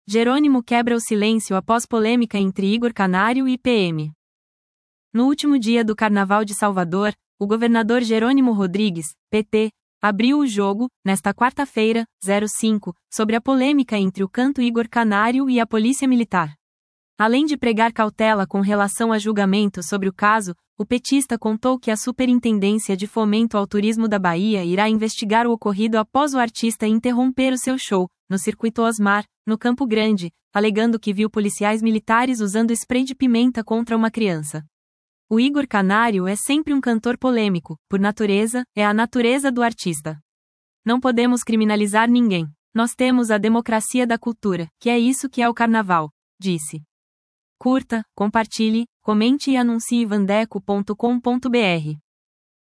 Jerônimo quebra o silêncio após polêmica entre Igor Canário e PM. No último dia do Carnaval de Salvador, o governador Jerônimo Rodrigues, PT, abriu o jogo, nesta quarta-feira, 05, sobre a polêmica entre o canto Igor Canário e a Polícia Militar. Além de pregar cautela com relação a julgamento sobre o caso, o petista contou que a Superintendência de Fomento ao Turismo da Bahia irá investigar o ocorrido após o artista interromper o seu show, no Circuito Osmar, no Campo Grande, alegando que viu policiais militares usando spray de pimenta contra uma criança. O Igor Canário é sempre um cantor polêmico, por natureza, é a natureza do artista. Não podemos criminalizar ninguém. Nós temos a democracia da cultura, que é isso que é o carnaval, disse. Curta, compartilhe, comente e anuncie vandeco.com.br.